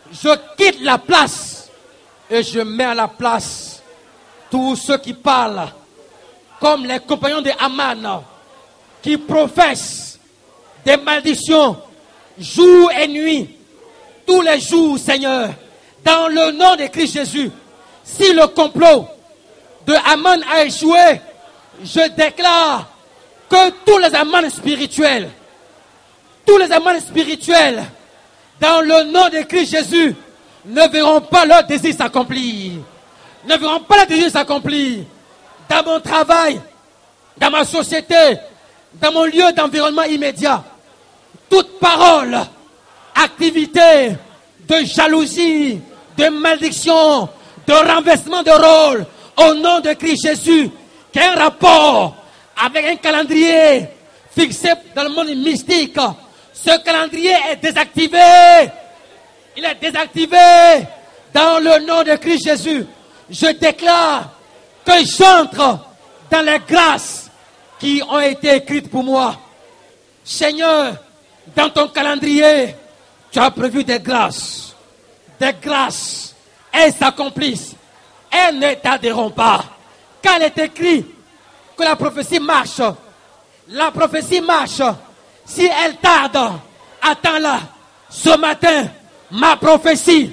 Et je mets à la place tous ceux qui parlent comme les compagnons de Haman, qui professent des malédictions jour et nuit, tous les jours, Seigneur, dans le nom de Christ Jésus. Si le complot de Haman a échoué, je déclare que tous les amants spirituels, dans le nom de Christ Jésus, ne verront pas leur désir s'accomplir. Dans mon travail, dans ma société, dans mon lieu d'environnement immédiat, toute parole, activité de jalousie, de malédiction, de renversement de rôle, au nom de Christ Jésus, qui a un rapport avec un calendrier fixé dans le monde mystique. Ce calendrier est désactivé. Il est désactivé dans le nom de Christ Jésus. Je déclare que j'entre dans les grâces qui ont été écrites pour moi. Seigneur, dans ton calendrier, tu as prévu des grâces. Des grâces. Elles s'accomplissent. Elles ne tarderont pas. Car il est écrit que la prophétie marche. La prophétie marche. Si elle tarde, attends-la. Ce matin, ma prophétie,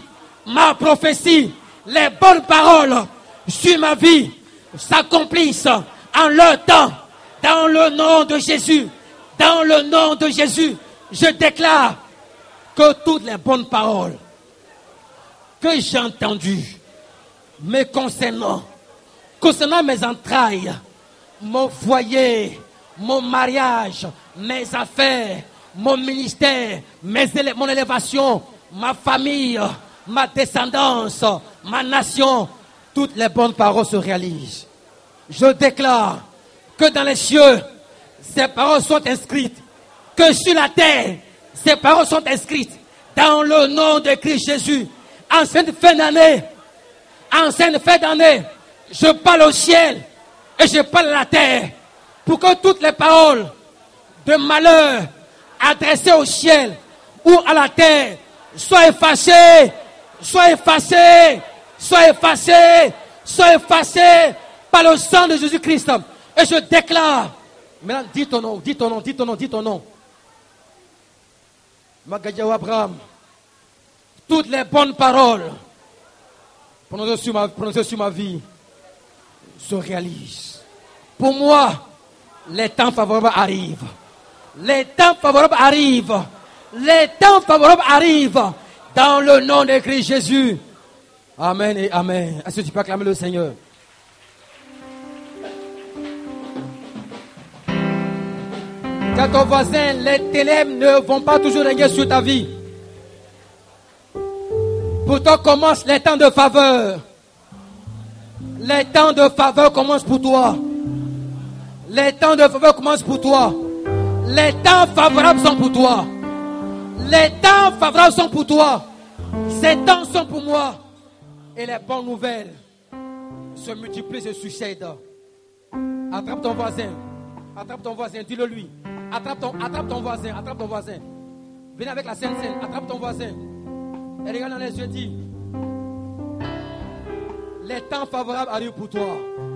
les bonnes paroles sur ma vie s'accomplissent en leur temps. Dans le nom de Jésus. Dans le nom de Jésus, je déclare que toutes les bonnes paroles que j'ai entendues me concernant mes entrailles, mon foyer, mon mariage, mes affaires, mon ministère, mon élévation, ma famille, ma descendance, ma nation, toutes les bonnes paroles se réalisent. Je déclare que dans les cieux, ces paroles sont inscrites, que sur la terre, ces paroles sont inscrites dans le nom de Christ Jésus. En cette fin d'année, je parle au ciel et je parle à la terre pour que toutes les paroles de malheur adressées au ciel ou à la terre soient effacées par le sang de Jésus-Christ. Et je déclare, maintenant dis ton nom. Magadjaou Abraham, toutes les bonnes paroles prononcées sur ma vie se réalisent. Pour moi, les temps favorables arrivent. Les temps favorables arrivent dans le nom de Christ Jésus. Amen et amen. Est-ce que tu peux acclamer le Seigneur? Dis à ton voisin, les ténèbres ne vont pas toujours régner sur ta vie. Pour toi commencent les temps de faveur. Les temps de faveur commencent pour toi. Les temps de faveur commencent pour toi. Les temps favorables sont pour toi. Les temps favorables sont pour toi. Ces temps sont pour moi. Et les bonnes nouvelles se multiplient, se succèdent. Attrape ton voisin, dis-le lui. Attrape ton voisin. Venez avec la Sainte Seine, attrape ton voisin. Et regarde dans les yeux, dis. Les temps favorables arrivent pour toi.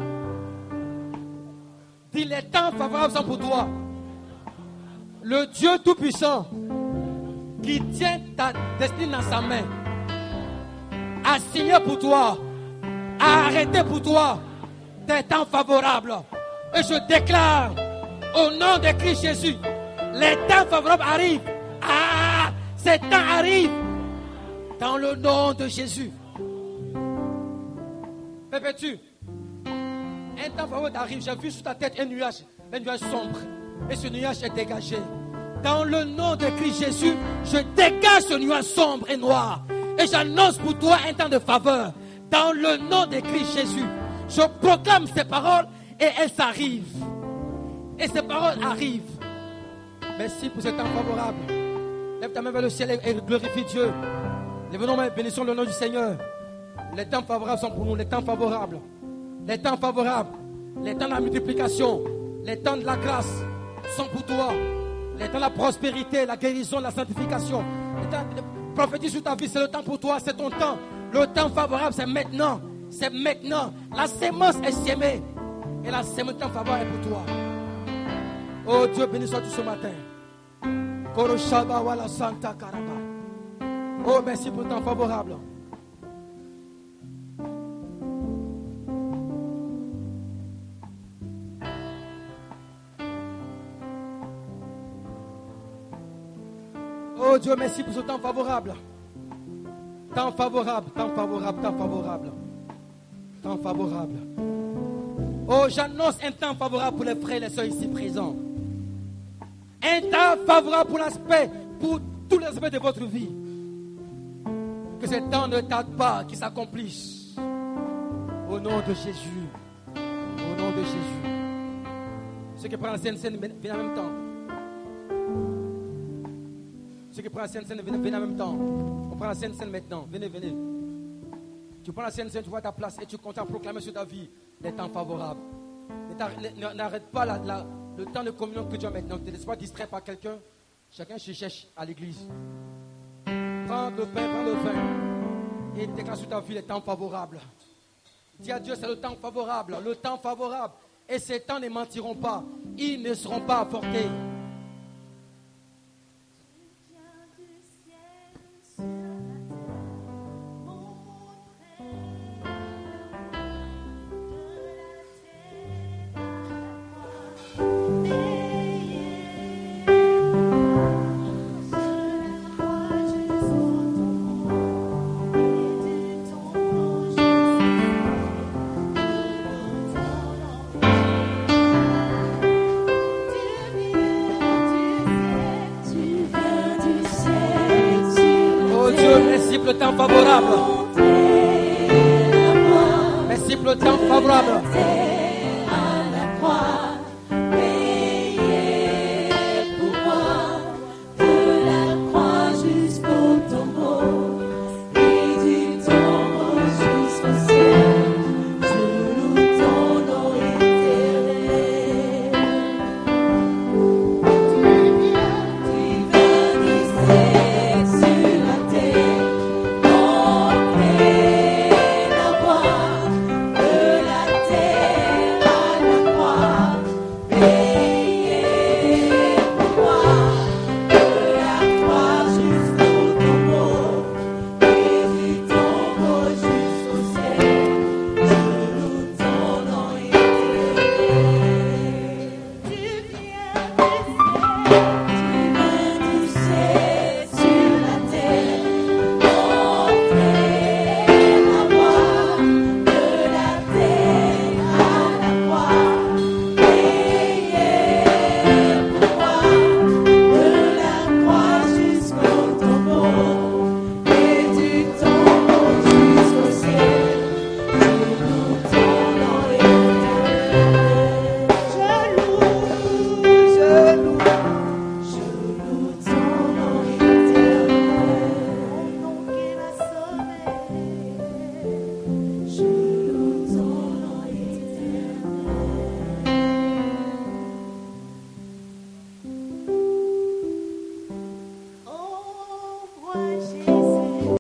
Dis, les temps favorables sont pour toi. Le Dieu Tout-Puissant qui tient ta destinée dans sa main a signé pour toi, a arrêté pour toi des temps favorables. Et je déclare au nom de Christ Jésus, les temps favorables arrivent. Ah, ces temps arrivent dans le nom de Jésus. Répètes-tu, un temps favorable arrive. J'ai vu sur ta tête un nuage sombre. Et ce nuage est dégagé. Dans le nom de Christ Jésus, je dégage ce nuage sombre et noir. Et j'annonce pour toi un temps de faveur. Dans le nom de Christ Jésus, je proclame ces paroles et elles arrivent. Et ces paroles arrivent. Merci pour ce temps favorable. Lève ta main vers le ciel et glorifie Dieu. Lève-nous mains, bénissons le nom du Seigneur. Les temps favorables sont pour nous, les temps favorables. Les temps favorables, les temps de la multiplication, les temps de la grâce sont pour toi. Les temps de la prospérité, la guérison, la sanctification. Les temps de prophétie sur ta vie, c'est le temps pour toi, c'est ton temps. Le temps favorable, c'est maintenant. C'est maintenant. La sémence est sémée. Et la sémence, le temps favorable est pour toi. Oh Dieu, béni sois-tu ce matin. Oh, merci pour le temps favorable. Oh Dieu, merci pour ce temps favorable. Temps favorable. Temps favorable. Oh, j'annonce un temps favorable pour les frères et les soeurs ici présents. Un temps favorable pour tous les aspects de votre vie. Que ce temps ne tarde pas, qu'il s'accomplisse. Au nom de Jésus. Au nom de Jésus. Ceux qui prennent la scène, viennent en même temps. Ceux qui prennent la scène, viennent en même temps. On prend la scène maintenant. Venez. Tu prends la scène, tu vois ta place et tu comptes à proclamer sur ta vie les temps favorables. N'arrête pas le temps de communion que tu as maintenant. Ne te laisse pas distraire par quelqu'un. Chacun se cherche à l'église. Prends le pain, prends le vin. Et déclare sur ta vie les temps favorables. Dis à Dieu, c'est le temps favorable. Le temps favorable. Et ces temps ne mentiront pas. Ils ne seront pas apportés. Le temps favorable. Merci pour le temps favorable.